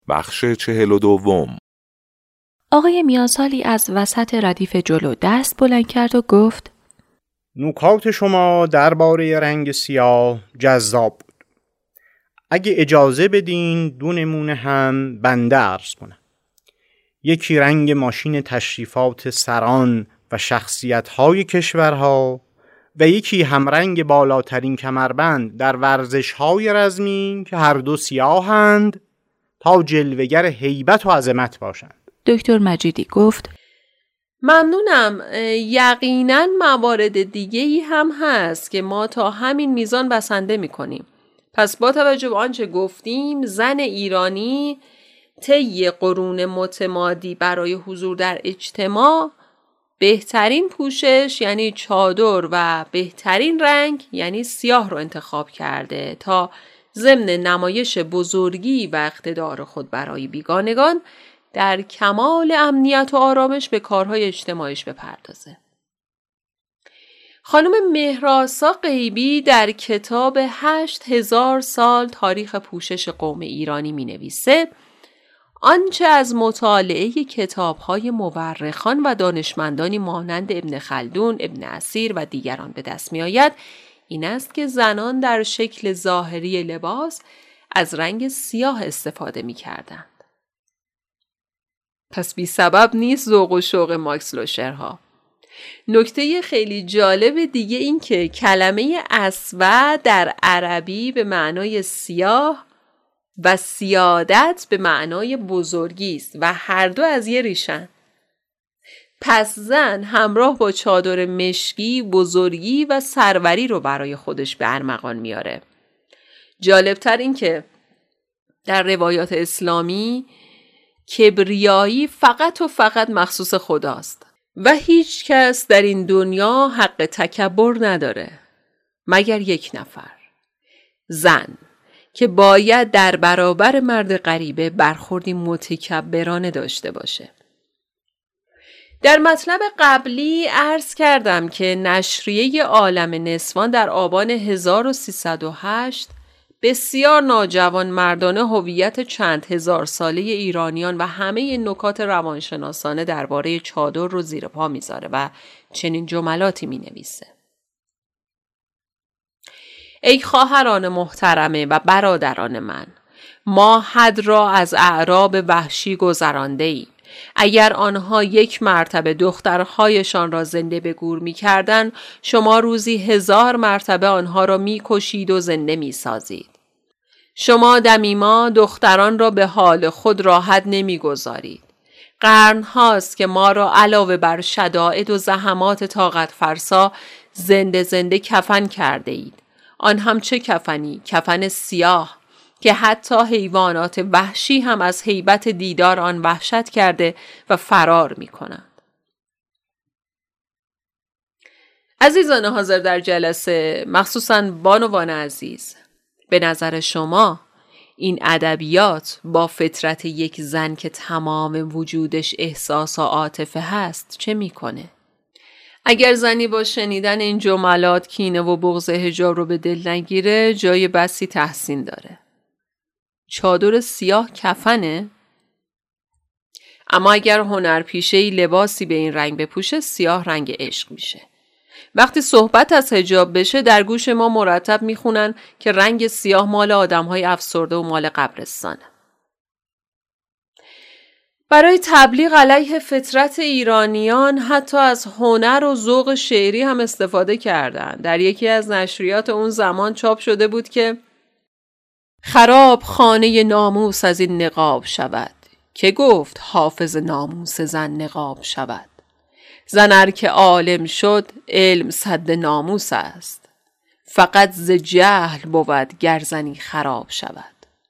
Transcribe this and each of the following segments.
بخش 42. آقای میانسالی از وسط ردیف جلو دست بلند کرد و گفت: نکات شما درباره رنگ سیاه جذاب بود. اگه اجازه بدین دو نمونه هم بنده عرض کنم. یکی رنگ ماشین تشریفات سران و شخصیت‌های کشورها و یکی هم رنگ بالاترین کمربند در ورزش‌های رزمی که هر دو سیاهند تا جلوه‌گر هیبت و عظمت باشند. دکتر مجیدی گفت: ممنونم. یقیناً موارد دیگه‌ای هم هست که ما تا همین میزان بسنده می‌کنیم. پس با توجه به آنچه گفتیم، زن ایرانی طی قرون متمادی برای حضور در اجتماع بهترین پوشش یعنی چادر و بهترین رنگ یعنی سیاه رو انتخاب کرده تا ضمن نمایش بزرگی و اقتدار خود برای بیگانگان در کمال امنیت و آرامش به کارهای اجتماعیش بپردازه. خانم مهرآسا غیبی در کتاب 8000 سال تاریخ پوشش قوم ایرانی می نویسه: آنچه از مطالعه کتاب‌های مورخان و دانشمندانی مانند ابن خلدون، ابن اثیر و دیگران به دست می‌آید این است که زنان در شکل ظاهری لباس از رنگ سیاه استفاده می‌کردند. پس بی سبب نیست ذوق و شوق ماکس لوشرها. نکته خیلی جالب دیگه این که کلمه اسود در عربی به معنای سیاه و سیادت به معنای بزرگی است و هر دو از یه ریشن. پس زن همراه با چادر مشکی بزرگی و سروری رو برای خودش به ارمغان میاره. جالبتر این که در روایات اسلامی کبریایی فقط و فقط مخصوص خداست و هیچ کس در این دنیا حق تکبر نداره مگر یک نفر، زن، که باید در برابر مرد غریبه برخوردی متکبرانه داشته باشه. در مطلب قبلی عرض کردم که نشریه عالم نسوان در آبان 1308 بسیار ناجوان مردانه هویت چند هزار ساله ایرانیان و همه نکات روانشناسانه درباره چادر رو زیر پا میذاره و چنین جملاتی مینویسه: ای خواهران محترمه و برادران من، ما حد را از اعراب وحشی گذرانده ایم. اگر آنها یک مرتبه دخترهایشان را زنده به گور می کردن، شما روزی 1000 مرتبه آنها را می کشید و زنده می سازید. شما دمیما دختران را به حال خود راحت نمی گذارید. قرن هاست که ما را علاوه بر شدائد و زحمات طاقت فرسا زنده زنده کفن کرده اید. آن هم چه کفنی؟ کفن سیاه که حتی حیوانات وحشی هم از هیبت دیدار آن وحشت کرده و فرار می کنند. عزیزان حاضر در جلسه، مخصوصاً بانوان عزیز، به نظر شما این ادبیات با فطرت یک زن که تمام وجودش احساس و عاطفه هست چه میکنه؟ اگر زنی با شنیدن این جملات کینه و بغض حجاب رو به دل نگیره، جای بسی تحسین داره. چادر سیاه کفنه؟ اما اگر هنرپیشه‌ای لباسی به این رنگ بپوشه، سیاه رنگ عشق میشه. وقتی صحبت از حجاب بشه در گوش ما مرتب میخونن که رنگ سیاه مال آدمهای افسرده و مال قبرستانه. برای تبلیغ علیه فطرت ایرانیان حتی از هنر و ذوق شعری هم استفاده کردند. در یکی از نشریات اون زمان چاپ شده بود که خراب خانه ناموس از این نقاب شود، که گفت حافظ ناموس زن نقاب شود. زن ار که عالم شد علم سد ناموس است، فقط ز جهل بود گر زنی خراب شود.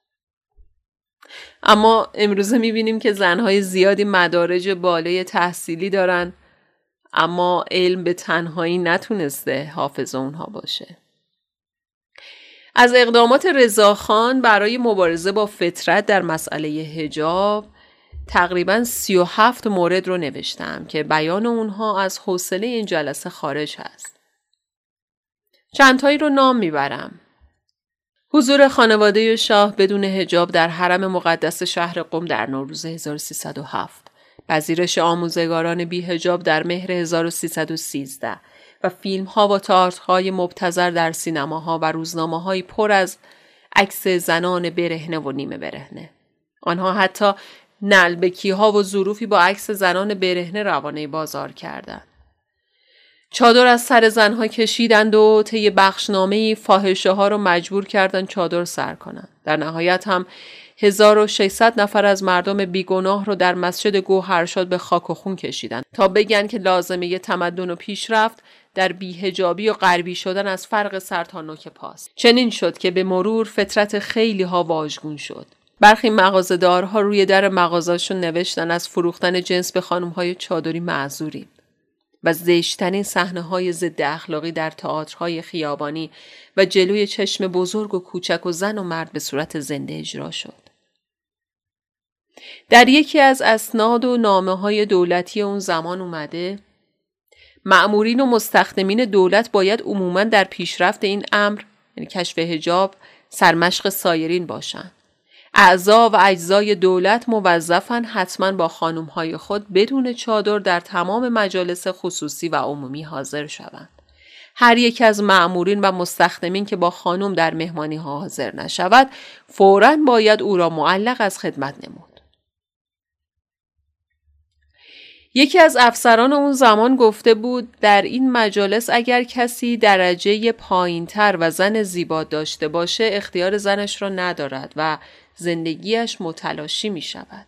اما امروزه میبینیم که زنهای زیادی مدارج بالای تحصیلی دارن اما علم به تنهایی نتونسته حافظ اونها باشه. از اقدامات رضاخان برای مبارزه با فطرت در مسئله حجاب تقریباً 37 مورد رو نوشتم که بیان اونها از حوصله این جلسه خارج هست. چند تایی رو نام میبرم. حضور خانواده شاه بدون حجاب در حرم مقدس شهر قم در نوروز 1307. پذیرش آموزگاران بی حجاب در مهر 1313 و فیلم ها و تئاترهای مبتذل در سینماها و روزنامه های پر از عکس زنان برهنه و نیمه برهنه. آنها حتی نعلبکی ها و ظروفی با عکس زنان برهنه روانه بازار کردند. چادر از سر زنها کشیدند و طی بخشنامه‌ای فاحشه ها رو مجبور کردند چادر سر کنند. در نهایت هم 1600 نفر از مردم بیگناه رو در مسجد گوهرشاد به خاک و خون کشیدند تا بگن که لازمه تمدن و پیشرفت در بی‌حجابی و غربی شدن از فرق سر تا نوک پاست. چنین شد که به مرور فطرت خیلی ها واژگون شد. برخی مغازه‌دارها روی در مغازه‌شون نوشتن از فروختن جنس به خانم‌های چادری معذوریم و زشت‌ترین صحنه‌های ضد اخلاقی در تئاترهای خیابانی و جلوی چشم بزرگ و کوچک و زن و مرد به صورت زنده اجرا شد. در یکی از اسناد و نامه‌های دولتی اون زمان اومده مأمورین و مستخدمین دولت باید عموماً در پیشرفت این امر، یعنی کشف حجاب، سرمشق سایرین باشند. اعضا و اجزای دولت موظفن حتما با خانم‌های خود بدون چادر در تمام مجالس خصوصی و عمومی حاضر شوند. هر یک از مأمورین و مستخدمین که با خانم در مهمانی‌ها حاضر نشود، فوراً باید او را معلق از خدمت نمود. یکی از افسران اون زمان گفته بود در این مجالس اگر کسی درجه پایین‌تر و زن زیبا داشته باشه اختیار زنش را ندارد و زندگیش متلاشی می شود.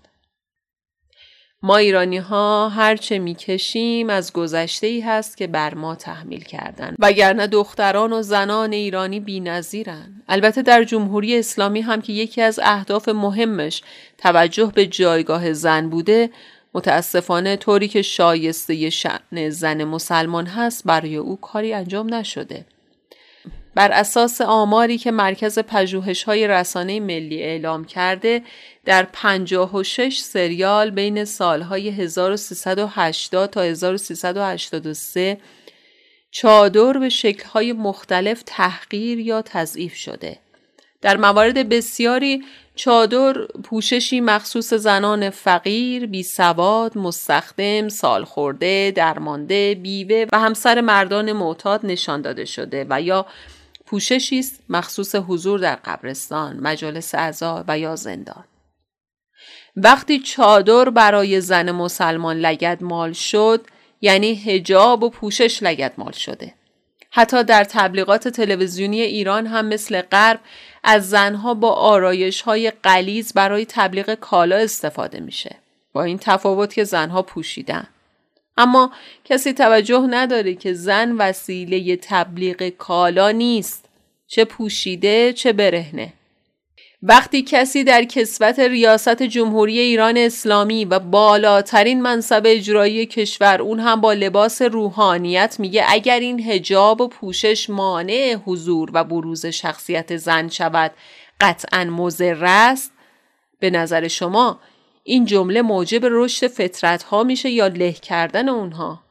ما ایرانی ها هرچه می کشیم از گذشته‌ای هست که بر ما تحمیل کردن وگرنه دختران و زنان ایرانی بی نظیرن. البته در جمهوری اسلامی هم که یکی از اهداف مهمش توجه به جایگاه زن بوده، متاسفانه طوری که شایسته شأن زن مسلمان هست برای او کاری انجام نشده. بر اساس آماری که مرکز پژوهش‌های رسانه ملی اعلام کرده، در 56 سریال بین سالهای 1380 تا 1383 چادر به شکل‌های مختلف تحقیر یا تضعیف شده. در موارد بسیاری چادر پوششی مخصوص زنان فقیر، بی‌سواد، مستخدم، سالخورده، درمانده، بیوه و همسر مردان معتاد نشان داده شده و یا پوششی است مخصوص حضور در قبرستان، مجالس عزا و یا زندان. وقتی چادر برای زن مسلمان لگدمال شد، یعنی حجاب و پوشش لگدمال شده. حتی در تبلیغات تلویزیونی ایران هم مثل غرب از زنها با آرایش‌های غلیظ برای تبلیغ کالا استفاده میشه. با این تفاوت که زنها پوشیدن. اما کسی توجه نداره که زن وسیله تبلیغ کالا نیست، چه پوشیده چه برهنه. وقتی کسی در کسوت ریاست جمهوری ایران اسلامی و بالاترین منصب اجرایی کشور، اون هم با لباس روحانیت، میگه اگر این حجاب و پوشش مانع حضور و بروز شخصیت زن شود قطعاً مضر است، به نظر شما این جمله موجب رشد فطرت‌ها میشه یا له کردن اونها؟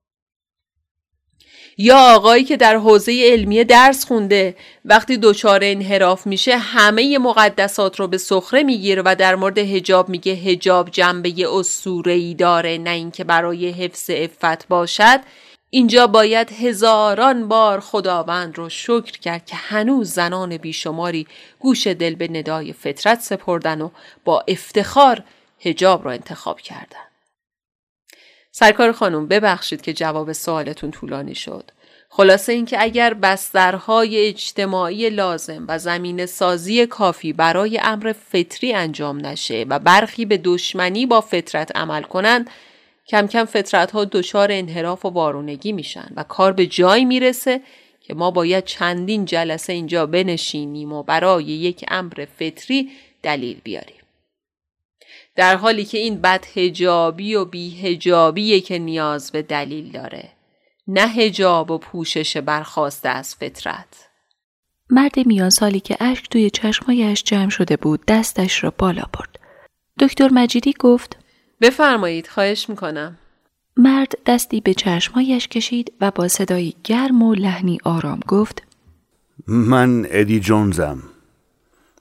یا آقایی که در حوزه علمیه درس خونده وقتی دچار انحراف میشه همه مقدسات رو به سخره میگیره و در مورد حجاب میگه حجاب جنبه اسطوره‌ای داره نه اینکه برای حفظ عفت باشد، اینجا باید هزاران بار خداوند رو شکر کرد که هنوز زنان بیشماری گوش دل به ندای فطرت سپردن و با افتخار حجاب رو انتخاب کردن. سرکار خانم ببخشید که جواب سوالتون طولانی شد. خلاصه این که اگر بسترهای اجتماعی لازم و زمینه سازی کافی برای امر فطری انجام نشه و برخی به دشمنی با فطرت عمل کنند، کم کم فطرتها دچار انحراف و وارونگی میشن و کار به جایی میرسه که ما باید چندین جلسه اینجا بنشینیم و برای یک امر فطری دلیل بیاریم. در حالی که این بدحجابی و بی‌حجابیه که نیاز به دلیل داره، نه حجاب و پوشش برخاسته از فطرت. مرد میانسالی که اشک توی چشمایش جمع شده بود دستش را بالا برد. دکتر مجیدی گفت بفرمایید، خواهش میکنم. مرد دستی به چشمایش کشید و با صدایی گرم و لحنی آرام گفت من ادی جونزم.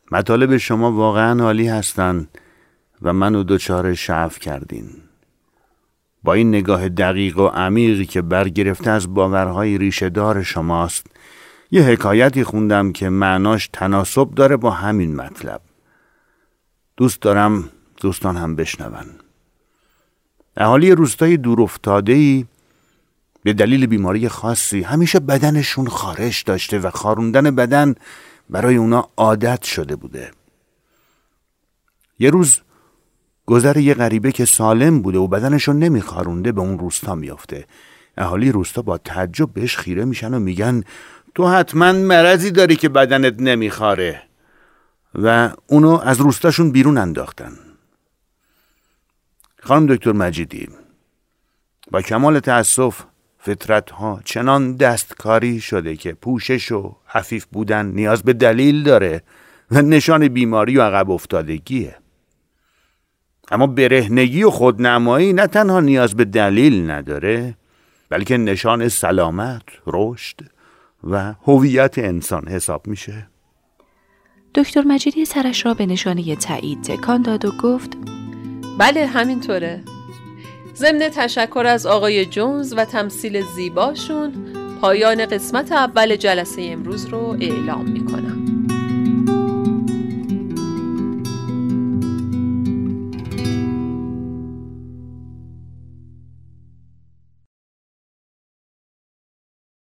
مطالب شما واقعا عالی هستن و منو دچار شعف کردین. با این نگاه دقیق و عمیقی که برگرفته از باورهای ریشه‌دار شماست، یه حکایتی خوندم که معناش تناسب داره با همین مطلب. دوست دارم دوستان هم بشنون. اهالی روستای دورافتاده‌ای به دلیل بیماری خاصی همیشه بدنشون خارش داشته و خاروندن بدن برای اونا عادت شده بوده. یه روز گذر یه غریبه که سالم بوده و بدنشون نمیخارونده به اون روستا میافته. اهالی روستا با تعجب بهش خیره میشن و میگن تو حتما مرضی داری که بدنت نمیخاره و اونو از روستاشون بیرون انداختن. خانم دکتر مجیدی، با کمال تأسف فطرت‌ها چنان دستکاری شده که پوشش و عفیف بودن نیاز به دلیل داره و نشان بیماری و عقب افتادگیه. اما برهنگی و خودنمایی نه تنها نیاز به دلیل نداره، بلکه نشان سلامت، رشد و هویت انسان حساب میشه. دکتر مجیدی سرش را به نشانه تایید تکان داد و گفت بله همینطوره. ضمن تشکر از آقای جونز و تمثیل زیباشون، پایان قسمت اول جلسه امروز رو اعلام میکنم.